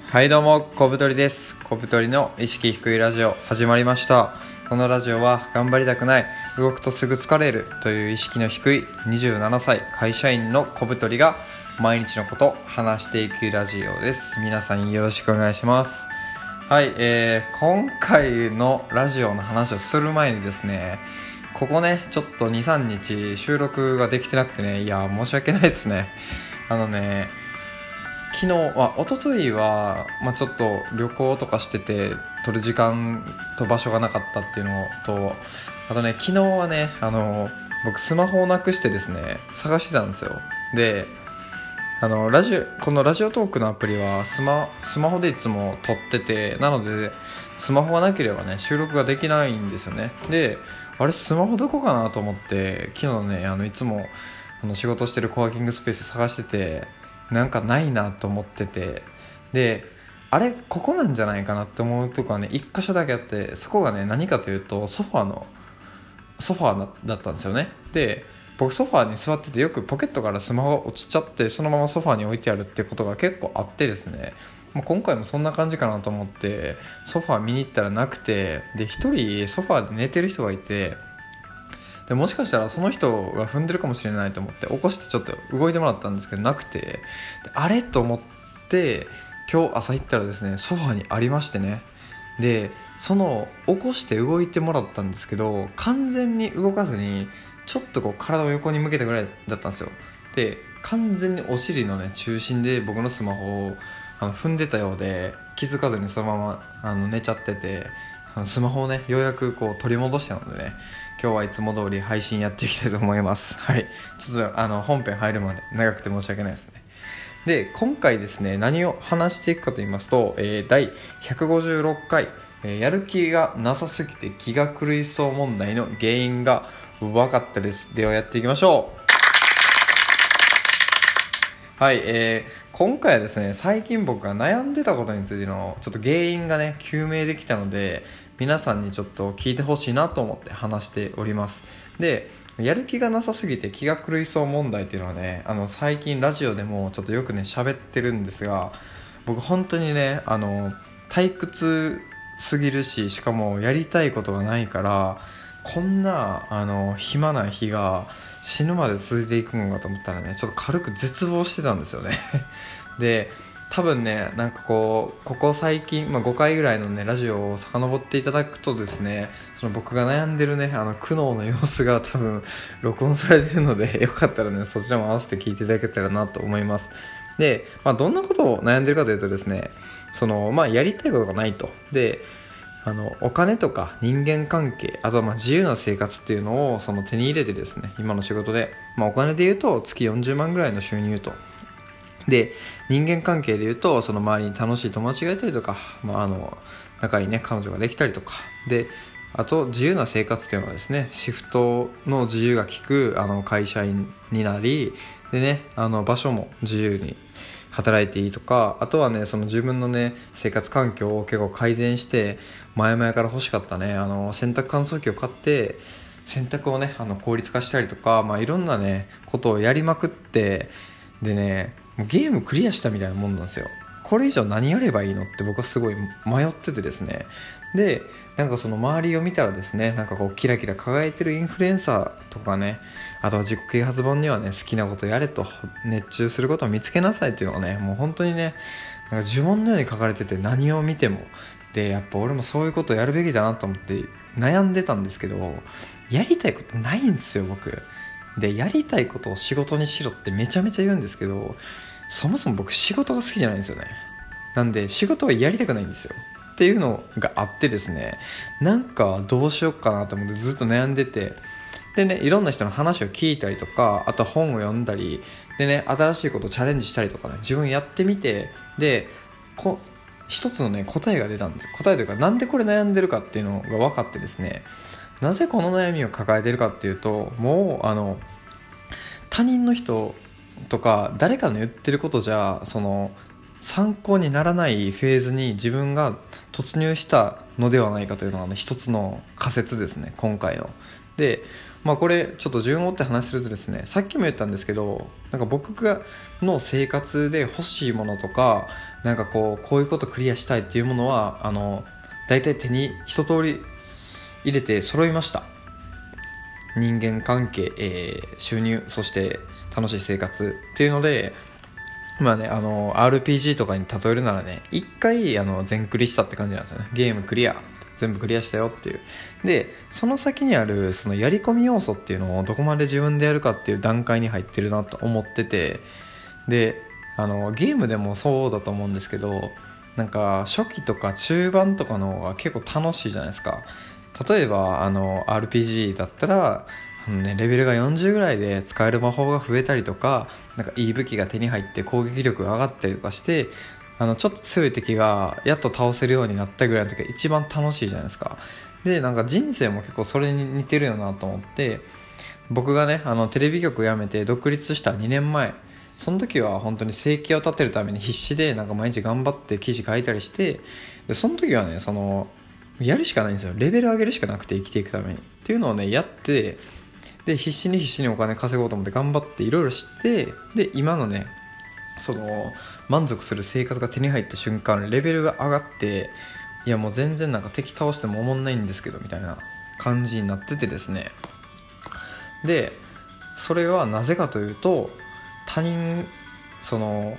はいどうも、小太りです。小太りの意識低いラジオ始まりました。このラジオは頑張りたくない、動くとすぐ疲れるという意識の低い27歳会社員の小太りが毎日のこと話していくラジオです。皆さんよろしくお願いします。はい、今回のラジオの話をする前にですね、ここね、ちょっと 2,3 日収録ができてなくてね、いや申し訳ないですね。昨日は一昨日は、ちょっと旅行とかしてて撮る時間と場所がなかったっていうのと、あとね、昨日はね、僕スマホをなくしてですね探してたんですよ。で、このラジオトークのアプリはスマホでいつも撮ってて、なのでスマホがなければね収録ができないんですよね。で、あれスマホどこかなと思って昨日ね、いつも仕事してるコワーキングスペース探してて、なんかないなと思ってて、で、あれここなんじゃないかなって思うとこはね一箇所だけあって、そこがね何かというとソファーだったんですよね。で、僕ソファーに座ってて、よくポケットからスマホが落ちちゃってそのままソファーに置いてあるっていうことが結構あってですね、今回もそんな感じかなと思ってソファー見に行ったらなくて、で一人ソファーで寝てる人がいて、でもしかしたらその人が踏んでるかもしれないと思って起こしてちょっと動いてもらったんですけどなくて、であれと思って今日朝行ったらですねソファーにありましてね。でその起こして動いてもらったんですけど、完全に動かずにちょっとこう体を横に向けたぐらいだったんですよ。で完全にお尻のね中心で僕のスマホを踏んでたようで、気づかずにそのまま寝ちゃってて、スマホをねようやくこう取り戻したのでね、今日はいつも通り配信やっていきたいと思います。はい、ちょっと本編入るまで長くて申し訳ないですね。で、今回ですね何を話していくかと言いますと、第156回、やる気がなさすぎて気が狂いそう問題の原因が分かったです。ではやっていきましょう。はい、今回はですね、最近僕が悩んでたことについてのちょっと原因がね究明できたので、皆さんにちょっと聞いてほしいなと思って話しております。で、やる気がなさすぎて気が狂いそう問題っていうのはね、最近ラジオでもちょっとよくね喋ってるんですが、僕本当にね退屈すぎるし、しかもやりたいことがないから、こんな暇な日が死ぬまで続いていくのかと思ったらね、ちょっと軽く絶望してたんですよね。で、多分ね、なんかここ最近、5回ぐらいのねラジオを遡っていただくとですね、その僕が悩んでるね苦悩の様子が多分録音されてるので、よかったらねそちらも合わせて聞いていただけたらなと思います。で、どんなことを悩んでるかというとですね、やりたいことがないと。で、お金とか人間関係、あとは自由な生活っていうのを手に入れてですね、今の仕事で、お金で言うと月40万ぐらいの収入と。で、人間関係で言うとその周りに楽しい友達がいたりとか、仲いいね彼女ができたりとかで、あと自由な生活っていうのはですね、シフトの自由が利く会社員になり、でね、場所も自由に働いていいとか、あとはね、その自分のね生活環境を結構改善して、前々から欲しかったね洗濯乾燥機を買って洗濯をね効率化したりとか、いろんなねことをやりまくって、でね、もうゲームクリアしたみたいなもんなんですよ。これ以上何やればいいのって僕はすごい迷っててですね。で、なんかその周りを見たらですね、なんかこうキラキラ輝いてるインフルエンサーとかね、あとは自己啓発本にはね、好きなことやれと、熱中することを見つけなさいというのがね、もう本当にね、なんか呪文のように書かれてて、何を見ても。で、やっぱ俺もそういうことをやるべきだなと思って悩んでたんですけど、やりたいことないんですよ僕で。やりたいことを仕事にしろってめちゃめちゃ言うんですけど、そもそも僕仕事が好きじゃないんですよね。なんで仕事はやりたくないんですよっていうのがあってですね、なんかどうしようかなと思ってずっと悩んでて、でね、いろんな人の話を聞いたりとか、あと本を読んだりでね、新しいことをチャレンジしたりとかね、自分やってみて、で一つのね答えが出たんです。答えというか、なんでこれ悩んでるかっていうのが分かってですね、なぜこの悩みを抱えてるかっていうと、もう他人の人とか誰かの言ってることじゃ参考にならないフェーズに自分が突入したのではないかというのが、ね、一つの仮説ですね、今回の。 で、これちょっと順を追って話するとですね、さっきも言ったんですけど、なんか僕の生活で欲しいものとか、なんかこういうことクリアしたいっていうものは大体手に一通り入れて揃いました。人間関係、収入、そして楽しい生活っていうので、RPG とかに例えるならね、一回全クリしたって感じなんですよね。ゲームクリア、全部クリアしたよっていう。で、その先にあるそのやり込み要素っていうのをどこまで自分でやるかっていう段階に入ってるなと思ってて、でゲームでもそうだと思うんですけど、なんか初期とか中盤とかの方が結構楽しいじゃないですか。例えばRPG だったらレベルが40ぐらいで使える魔法が増えたりとか、なんかいい武器が手に入って攻撃力が上がったりとかして、ちょっと強い敵がやっと倒せるようになったぐらいの時が一番楽しいじゃないですか。で、なんか人生も結構それに似てるよなと思って、僕がねテレビ局辞めて独立した2年前、その時は本当に生計を立てるために必死でなんか毎日頑張って記事書いたりして、でその時はねやるしかないんですよ。レベル上げるしかなくて、生きていくためにっていうのをねやって、で必死にお金稼ごうと思って頑張っていろいろして、で今のね満足する生活が手に入った瞬間、レベルが上がって、いやもう全然なんか敵倒してもおもんないんですけどみたいな感じになっててですね。でそれはなぜかというと、他人の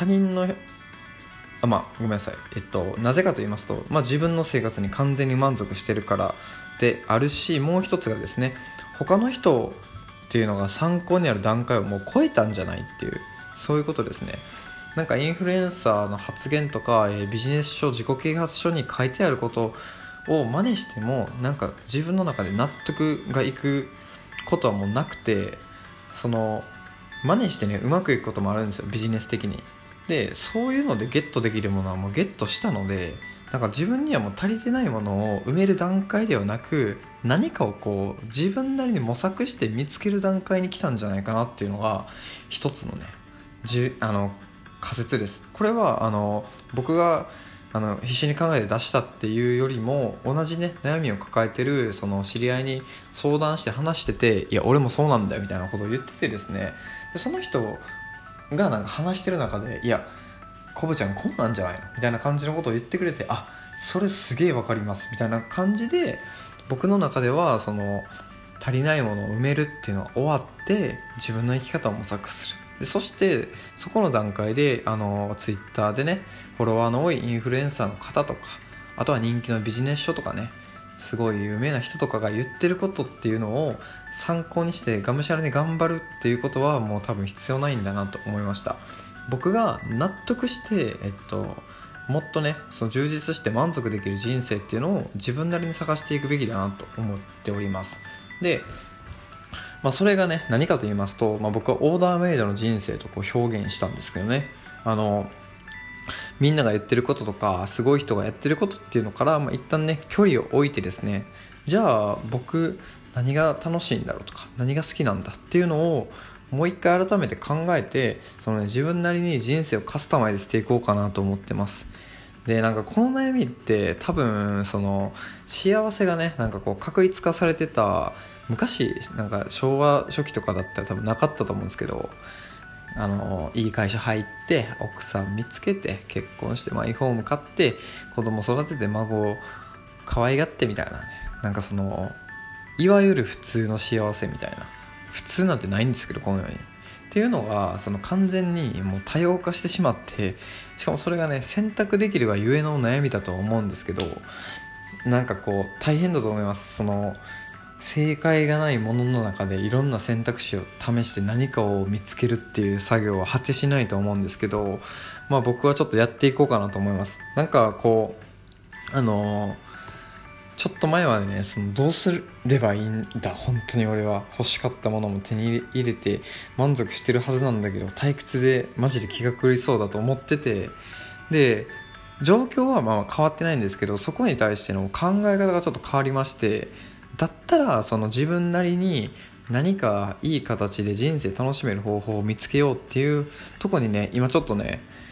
ごめんなさい、なぜかと言いますと、自分の生活に完全に満足してるからであるし、もう一つがですね、他の人っていうのが参考になる段階をもう超えたんじゃないっていう、そういうことですね。なんかインフルエンサーの発言とか、ビジネス書、自己啓発書に書いてあることを真似しても、なんか自分の中で納得がいくことはもうなくて、真似してねうまくいくこともあるんですよ、ビジネス的に。でそういうのでゲットできるものはもうゲットしたので、なんか自分にはもう足りてないものを埋める段階ではなく、何かを自分なりに模索して見つける段階に来たんじゃないかなっていうのが一つのね仮説です。これは僕が必死に考えて出したっていうよりも、同じね悩みを抱えてる知り合いに相談して話してて、いや俺もそうなんだよみたいなことを言っててですね、でその人がなんか話してる中で、いやコブちゃんこうなんじゃないのみたいな感じのことを言ってくれて、あ、それすげえわかりますみたいな感じで、僕の中では足りないものを埋めるっていうのは終わって、自分の生き方を模索する。でそしてそこの段階でツイッターでねフォロワーの多いインフルエンサーの方とか、あとは人気のビジネス書とかね、すごい有名な人とかが言ってることっていうのを参考にしてがむしゃらに頑張るっていうことはもう多分必要ないんだなと思いました。僕が納得して、もっとね充実して満足できる人生っていうのを自分なりに探していくべきだなと思っております。でそれがね何かと言いますと、僕はオーダーメイドの人生と表現したんですけどね、みんなが言ってることとかすごい人がやってることっていうのから、一旦ね距離を置いてですね、じゃあ僕何が楽しいんだろうとか何が好きなんだっていうのをもう一回改めて考えて、自分なりに人生をカスタマイズしていこうかなと思ってます。でなんかこの悩みって多分幸せがね確一化されてた昔、なんか昭和初期とかだったら多分なかったと思うんですけど、いい会社入って奥さん見つけて結婚してマイホーム買って子供育てて孫を可愛がってみたいなね、なんかいわゆる普通の幸せみたいな、普通なんてないんですけどこの世にっていうのが完全にもう多様化してしまって、しかもそれがね選択できるがゆえの悩みだと思うんですけど、なんか大変だと思います。正解がないものの中でいろんな選択肢を試して何かを見つけるっていう作業は果てしないと思うんですけど、僕はちょっとやっていこうかなと思います。なんかちょっと前はねどうすればいいんだ、本当に俺は欲しかったものも手に入れて満足してるはずなんだけど退屈でマジで気が狂いそうだと思ってて、で状況は変わってないんですけど、そこに対しての考え方がちょっと変わりまして、だったら自分なりに何かいい形で人生楽しめる方法を見つけようっていうところにね今ちょっとね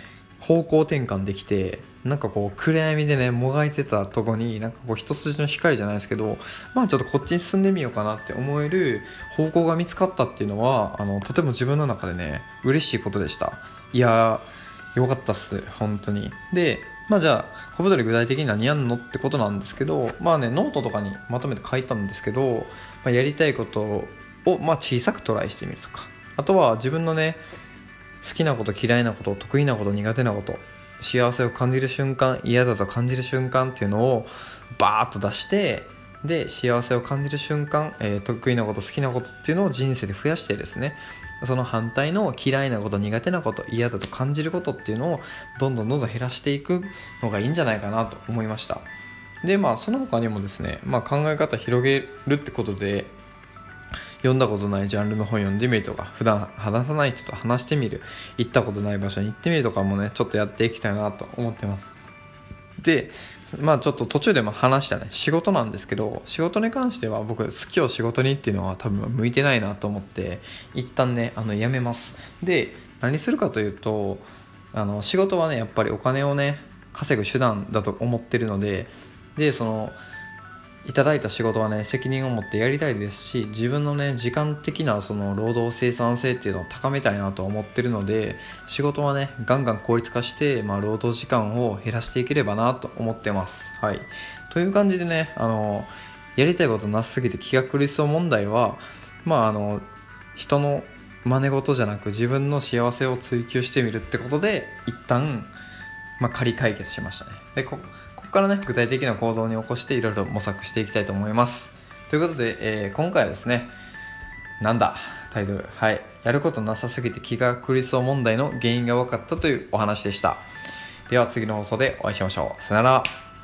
方向転換できて、なんかこう暗闇でねもがいてたとこになんかこう一筋の光じゃないですけど、まあちょっとこっちに進んでみようかなって思える方向が見つかったっていうのはとても自分の中でね嬉しいことでした。いやーよかったっす本当に。でまあじゃあ小太り具体的に何やんのってことなんですけど、まあねノートとかにまとめて書いたんですけど、まあ、やりたいことをまあ小さくトライしてみるとか、あとは自分のね好きなこと嫌いなこと得意なこと苦手なこと幸せを感じる瞬間嫌だと感じる瞬間っていうのをバーッと出して、で幸せを感じる瞬間、得意なこと好きなことっていうのを人生で増やしてですね、その反対の嫌いなこと苦手なこと嫌だと感じることっていうのをどんどん減らしていくのがいいんじゃないかなと思いました。でまあその他にもですね、まあ、考え方広げるってことで読んだことないジャンルの本読んでみるとか、普段話さない人と話してみる、行ったことない場所に行ってみるとかもねちょっとやっていきたいなと思ってます。でまあちょっと途中でも話したね仕事なんですけど、仕事に関しては僕好きを仕事にっていうのは多分向いてないなと思って一旦ねやめます。で何するかというと仕事はねやっぱりお金をね稼ぐ手段だと思ってるので、そのいただいた仕事はね責任を持ってやりたいですし、自分のね時間的なその労働生産性っていうのを高めたいなと思ってるので、仕事はねガンガン効率化して、労働時間を減らしていければなと思ってます。はい、という感じでねやりたいことなさすぎて気が狂いそう問題は人の真似事じゃなく自分の幸せを追求してみるってことで一旦仮解決しましたね。でここからね具体的な行動に起こしていろいろ模索していきたいと思います。ということで、今回はですねなんだタイトル、はい、やることなさすぎて気が狂いそう問題の原因が分かったというお話でした。では次の放送でお会いしましょう。さよなら。